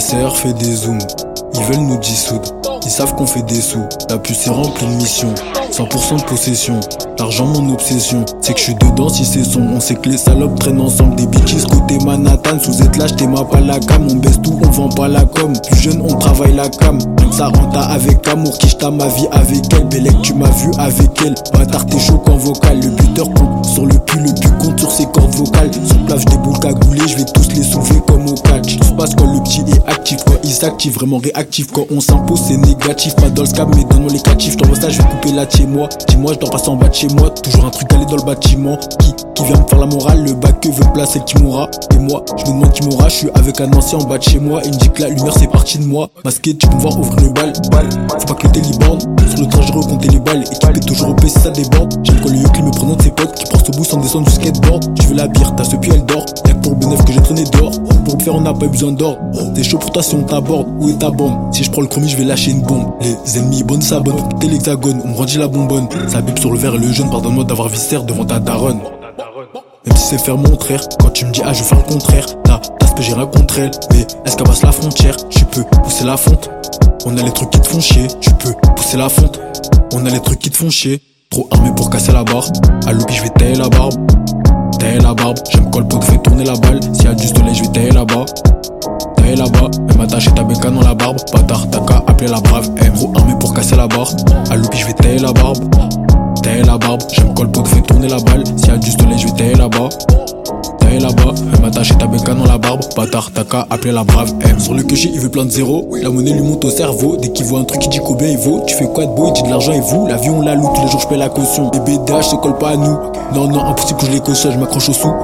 sœur fait des zooms, ils veulent nous dissoudre. Ils savent qu'on fait des sous, la puce est remplie de missions. 100% de possession, l'argent mon obsession. C'est que je suis dedans si c'est son. On sait que les salopes traînent ensemble. Des bitches côté Manhattan, sous ételage t'es ma pas la cam. On baisse tout, on vend pas la com. Plus jeune on travaille la cam. Donc ça rentre avec amour, qui j't'a ma vie avec elle. Bellec tu m'as vu avec elle. Bâtard t'es chaud qu'en vocal. Le buteur compte sur le pull, le but compte sur ses cordes vocales. Sur plage des boules cagoulées, je vais tous les soulever comme au catch. Tout se passe quand le petit est actif, quand il s'active, vraiment réactif. Quand on s'impose c'est négatif, pas dans le scam mais donne-moi les catifs. T'envoies ça, je vais couper là chez moi. Dis-moi, je dors passer en bas de chez moi. Toujours un truc aller dans le bâtiment. Qui vient me faire la morale, le bac que veut placer le Kimura. Et moi, je me demande qui m'aura. Je suis avec un ancien en bas de chez moi. Il me dit que la lumière c'est parti de moi. Masqué, tu peux me voir ouvrir le bal. Faut pas que le téléborde. Sur le trajet, je recompter les balles. Équipé toujours au PC, ça déborde. J'aime quand le Yokli me prenant de ses potes. Qui porte ce bout sans descendre du skateboard. Je veux la bière, t'as ce pied, elle dort. Y'a que pour bénéf que j'ai traîné dehors. Pour me faire, on n'a pas besoin d'or. C'est chaud pour toi si on t'aborde. Où est ta bande? Si je prends le chromie, je vais lâcher une bombe. Les ennemis bonnes s'abonnent. T'es l'hexagone, on me rendit la bonbonne. Ça bip sur le verre et le jaune. Pardonne-moi d'avoir viscère devant ta daronne. Même si c'est faire mon frère, quand tu me dis ah je vais faire le contraire. T'as ce que j'ai rien contre elle, mais est-ce qu'elle passe la frontière? Tu peux pousser la fonte. On a les trucs qui te font chier. Tu peux pousser la fonte. On a les trucs qui te font chier. Trop armé pour casser la barre. À l'opi je vais tailler la barbe. Tailler la barbe, j'aime quand le pote fait tourner la balle. S'il y a du soleil je vais tailler là-bas. Tailler là-bas, même attacher ta bécane dans la barbe. Bâtard, t'as qu'à appeler la brave M. Trop armé pour casser la barre. À l'opi je vais tailler la barbe. Tailler la barbe, j'aime quand le pote fait tourner la balle. S'il y a du soleil je vais tailler là-bas. Tailler là-bas, même attacher ta bécane dans la barbe. Bâtard, t'as qu'à appeler la brave M. Sur le QG il veut plein de zéros. La monnaie lui monte au cerveau. Dès qu'il voit un truc il dit combien il vaut. Tu fais quoi de beau, il dit de l'argent et vous. L'avion on la loue, tous les jours je paie la caution. Les BDH se collent pas à nous. Non, impossible que je les cautionne, je m'accroche au sous.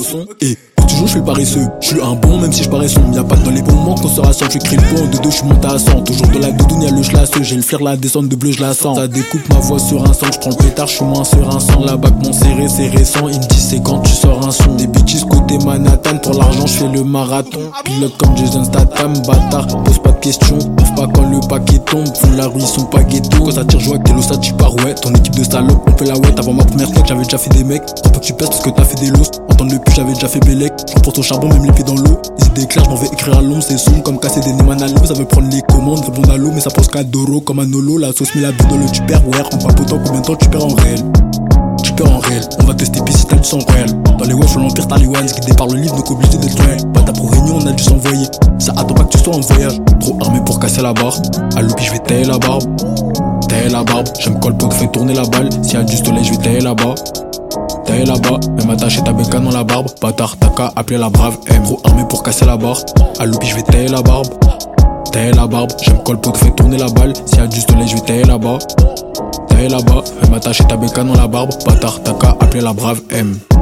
Et toujours je fais le paresseux. Je suis un bon même si je parais sombre. Y'a pas dans les bons moments qu'on se rassemble. Je crie le pont, de deux je suis monté à 100. Toujours dans la doudoune y'a le chlasseux. J'ai le flair la descente de bleu je la sens. Ça découpe ma voix sur un sang. Je prends le pétard, je suis moins serein sans. La bague mon serré c'est récent. Il me dit c'est quand tu sors un son. Des bitches côté Manhattan. Pour l'argent je fais le marathon. Pilote comme Jason Statham. Bâtard, pose pas de questions. Ouvre pas quand le paquet tombe. Font la rue ils sont pas ghetto. Quand ça tire joie que ça tu pars ouais. Ton équipe de salope on fait la ouais. Avant ma première tech j'avais déjà fait des mecs. Faut pas que tu pèses parce que t'as fait des loss. Entendre le plus j'avais déjà fait Bellec. Je reporte au charbon même les pieds dans l'eau. Les idées claires, je m'en vais écrire à l'ombre. C'est sombre comme casser des Neyman à l'eau. Ça veut prendre les commandes, répondre à l'eau. Mais ça pose 4 euros comme un holo. La sauce met la bite dans le tupperware. En papotant combien de temps tu perds en réel. Tu perds en réel, on va tester puis si t'as du sang réel. Dans les wesh, l'empire t'as les ones. Guidé par le livre, donc obligé d'être loin. Pas ta pour réunion, on a dû s'envoyer. Ça attend pas que tu sois en voyage. Trop armé pour casser la barre. À l'opi je vais tailler la barbe. Tailler la barbe, j'aime quand le pote fait tourner la balle. S'il y a du soleil je vais tailler là-bas. Tailler là-bas, même attacher ta bécane dans la barbe. Bâtard, t'as qu'à appeler la brave M. Trop armé pour casser la barre. À l'opi je vais tailler la barbe. Tailler la barbe, j'aime quand le pote fait tourner la balle. S'il y a du soleil je vais tailler là-bas. Tailler là-bas, même attacher ta bécane dans la barbe. Bâtard, t'as qu'à appeler la brave M.